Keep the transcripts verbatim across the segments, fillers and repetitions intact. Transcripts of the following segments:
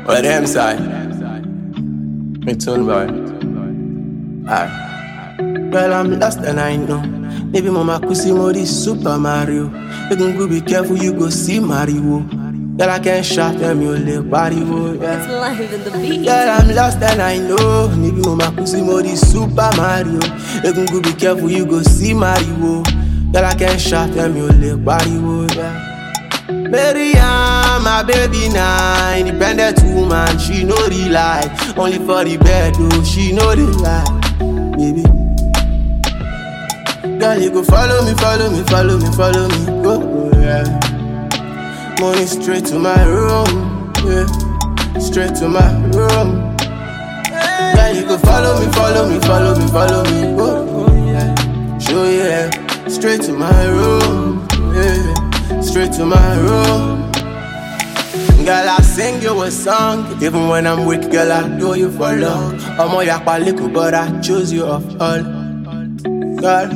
But them side, me tune boy. Aye. Girl, I'm lost and I know. Maybe mama could see more this Super Mario. You can go be careful, you go see Mario. Girl, I can't shot them, you live body, yeah. It's live in the beat. Girl, I'm lost and I know. Maybe mama could see more this Super Mario. You can go be careful, you go see Mario. Girl, I can't shot them, you live body, yeah. Maryam, my baby now, independent woman, she know the lie. Only for the bed, though, she know the lie, baby. Girl, you go follow me, follow me, follow me, follow me, go, yeah. Money straight to my room, yeah. Straight to my room. Girl, you go follow me, follow me, follow me, follow me, go, yeah. Show you, yeah. Straight to my room, yeah. Straight to my room. Girl, I sing you a song. Even when I'm weak, girl, I do you for long. I'm a yakpa little, but I choose you of all. Girl,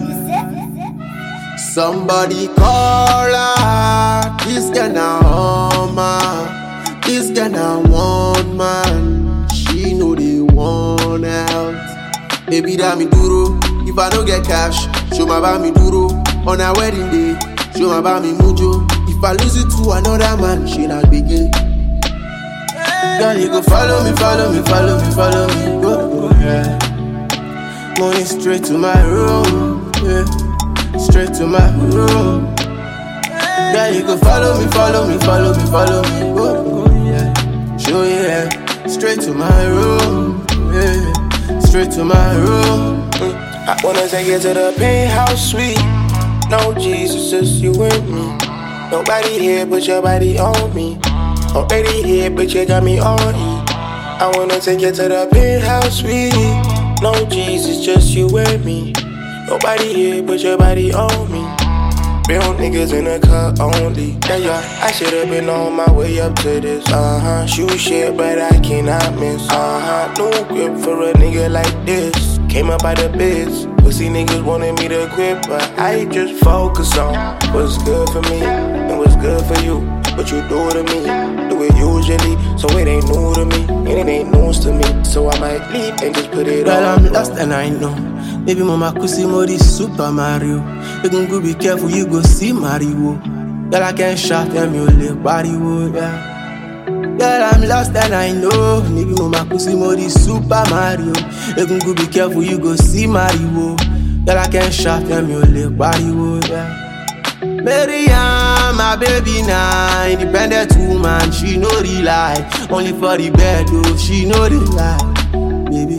somebody call her. This girl now home, man. This girl now want man. She know they want out. Baby, that me duro. If I don't get cash, show my ba me duro. On our wedding day, show my ba me mojo. If I lose it to another man, she not begin. Girl, you go follow me, follow me, follow me, follow me, go, go, yeah. Money straight to my room, yeah. Straight to my room. Girl, you go follow me, follow me, follow me, follow me, go, go, yeah. Show you, yeah. Straight to my room, yeah. Straight to my room. I wanna take you to the penthouse suite. No Jesus, just you and me. Nobody here but your body on me. Already here but you got me on E. I wanna take you to the penthouse suite. No Jesus, just you and me. Nobody here but your body on me. Real niggas in the cut only. Yeah, yeah. I should've been on my way up to this. Uh-huh. Shoot shit, but I cannot miss. Uh-huh. No grip for a nigga like this. Came up by the biz. Pussy niggas wanted me to quit, but I just focus on what's good for me and what's good for you. What you do to me, do it usually, so it ain't new to me, and it ain't news to me. So I might leave and just put it Girl, on. I'm lost and I know. Maybe mama could see more this Super Mario. You can go be careful, you go see Mario. Girl, I can't shot them, you live body, yeah. Girl, I'm lost and I know. Maybe mama could see more this Super Mario. You can go be careful, you go see Mario. Girl, I can't shot them, you live body, yeah. Maryam, my baby now, independent woman, she know the lie. Only for the bed, though, she know the lie, baby.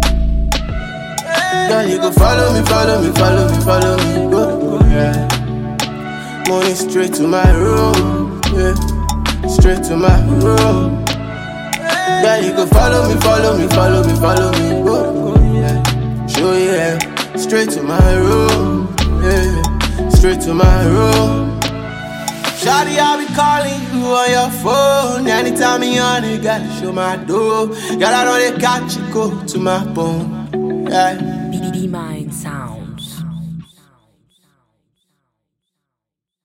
Girl, you go follow me, follow me, follow me, follow me, go, go, yeah. Money straight to my room, yeah. Straight to my room. Girl, you go follow me, follow me, follow me, follow me, go, go, yeah. Show you, yeah. Straight to my room, yeah. Straight to my room. Shawty, I be calling you on your phone. Anytime you on it, gotta show my door. Girl, I know they got you go to my bone, yeah.